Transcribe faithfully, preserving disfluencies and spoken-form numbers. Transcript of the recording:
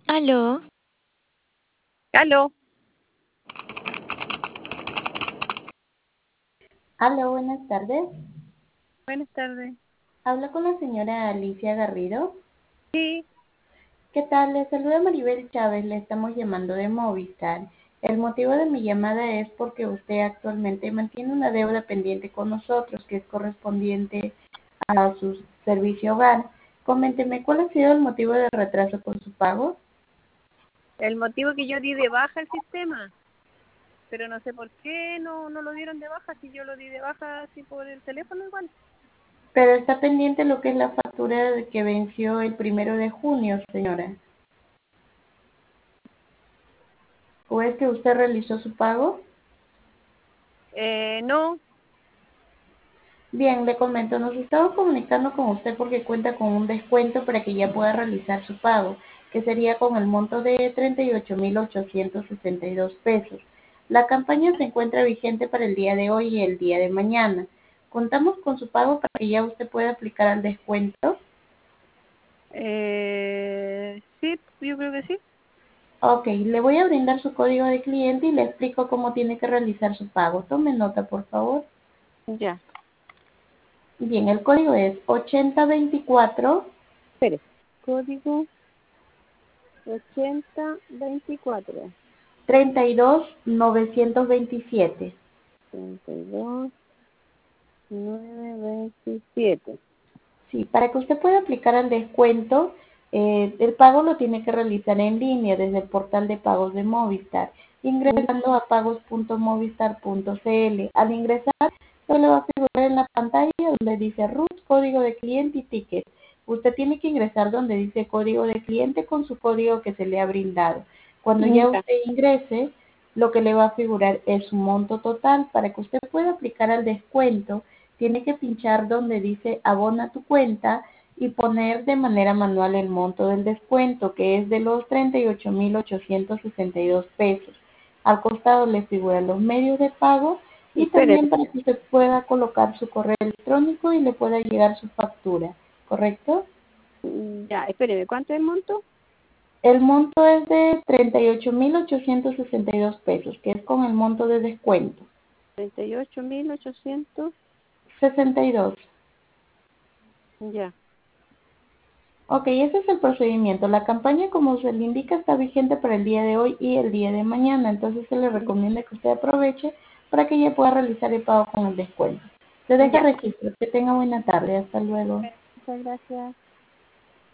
Aló, Aló, Hola, buenas tardes. buenas tardes. Hablo con la señora Alicia Garrido. Sí, ¿Qué tal? Le saluda Maribel Chávez, le estamos llamando de Movistar. El motivo de mi llamada es porque usted actualmente mantiene una deuda pendiente con nosotros que es correspondiente a su servicio hogar. Coménteme, ¿cuál ha sido el motivo de retraso con su pago? el motivo que yo di de baja el sistema, pero no sé por qué no, no lo dieron de baja, si yo lo di de baja así por el teléfono igual. Pero está pendiente lo que es la factura de que venció el primero de junio, señora. ¿O es que usted realizó su pago? Eh, no, Bien, le comento, nos estamos comunicando con usted porque cuenta con un descuento para que ya pueda realizar su pago, que sería con el monto de treinta y ocho mil ochocientos sesenta y dos pesos. La campaña se encuentra vigente para el día de hoy y el día de mañana. Contamos con su pago para que ya usted pueda aplicar al descuento. eh, sí, yo creo que sí. Ok, le voy a brindar su código de cliente y le explico cómo tiene que realizar su pago. Tome nota, por favor. Ya, Bien, el código es ochenta veinticuatro espere. Código ochenta veinticuatro, treinta y dos novecientos veintisiete. treinta y dos, nueve veintisiete. Sí, para que usted pueda aplicar al descuento, eh, el pago lo tiene que realizar en línea desde el portal de pagos de Movistar, ingresando a pagos punto movistar punto cl. Al ingresar, se le va a figurar en la pantalla donde dice R U T, código de cliente y ticket. Usted tiene que ingresar donde dice código de cliente con su código que se le ha brindado. Cuando ya Ya, usted ingrese, lo que le va a figurar es su monto total. Para que usted pueda aplicar al descuento, tiene que pinchar donde dice abona tu cuenta y poner de manera manual el monto del descuento, que es de los treinta y ocho mil ochocientos sesenta y dos pesos. Al costado le figuran los medios de pago y espere. también para que usted pueda colocar su correo electrónico y le pueda llegar su factura, ¿correcto? Ya, espéreme, ¿cuánto es el monto? El monto es de treinta y ocho mil ochocientos sesenta y dos pesos, que es con el monto de descuento. treinta y ocho mil ochocientos. sesenta y dos. Ya. Ok, ese es el procedimiento. La campaña, como se le indica, está vigente para el día de hoy y el día de mañana. Entonces se le recomienda que usted aproveche para que ya pueda realizar el pago con el descuento. Se deja Ya. registro. Que tenga buena tarde. Hasta luego. Muchas gracias.